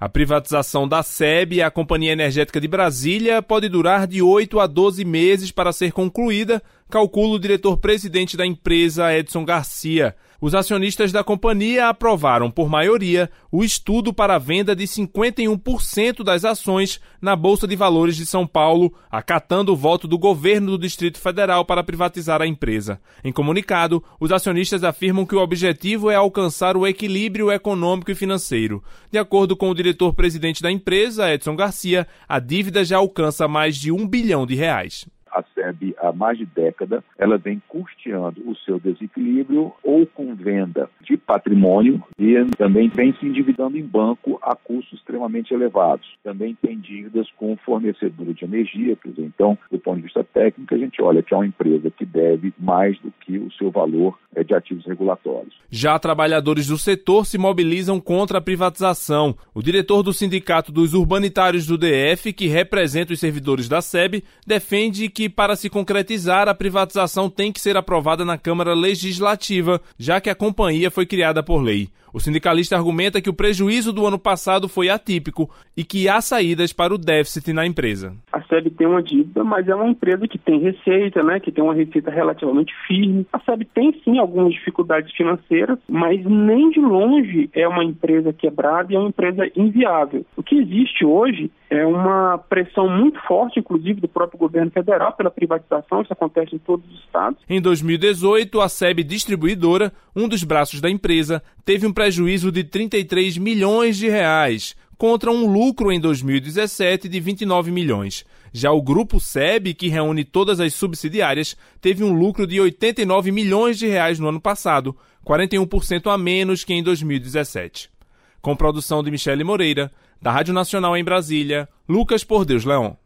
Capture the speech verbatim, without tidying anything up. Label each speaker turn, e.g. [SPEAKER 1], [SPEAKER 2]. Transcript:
[SPEAKER 1] A privatização da S E B, a Companhia Energética de Brasília, pode durar de oito a doze meses para ser concluída, calcula o diretor-presidente da empresa, Edson Garcia. Os acionistas da companhia aprovaram, por maioria, o estudo para a venda de cinquenta e um por cento das ações na Bolsa de Valores de São Paulo, acatando o voto do governo do Distrito Federal para privatizar a empresa. Em comunicado, os acionistas afirmam que o objetivo é alcançar o equilíbrio econômico e financeiro. De acordo com o diretor-presidente da empresa, Edson Garcia, a dívida já alcança mais de um bilhão de reais.
[SPEAKER 2] A S E B, há mais de década, ela vem custeando o seu desequilíbrio ou com venda de patrimônio e também vem se endividando em banco a custos extremamente elevados. Também tem dívidas com fornecedor de energia. Quer dizer, então, do ponto de vista técnico, a gente olha que é uma empresa que deve mais do que o seu valor de ativos regulatórios.
[SPEAKER 1] Já trabalhadores do setor se mobilizam contra a privatização. O diretor do Sindicato dos Urbanitários do D F, que representa os servidores da S E B, defende que que para se concretizar, a privatização tem que ser aprovada na Câmara Legislativa, já que a companhia foi criada por lei. O sindicalista argumenta que o prejuízo do ano passado foi atípico e que há saídas para o déficit na empresa.
[SPEAKER 3] A S E B tem uma dívida, mas é uma empresa que tem receita, né, que tem uma receita relativamente firme. A S E B tem sim algumas dificuldades financeiras, mas nem de longe é uma empresa quebrada e é uma empresa inviável. O que existe hoje é uma pressão muito forte, inclusive do próprio governo federal, pela privatização. Isso acontece em todos os estados.
[SPEAKER 1] Em dois mil e dezoito, a S E B Distribuidora, um dos braços da empresa, teve um prejuízo de trinta e três milhões de reais, contra um lucro em dois mil e dezessete de vinte e nove milhões. Já o Grupo S E B, que reúne todas as subsidiárias, teve um lucro de oitenta e nove milhões de reais no ano passado, quarenta e um por cento a menos que em dois mil e dezessete. Com produção de Michele Moreira, da Rádio Nacional em Brasília, Lucas Por Deus Leão.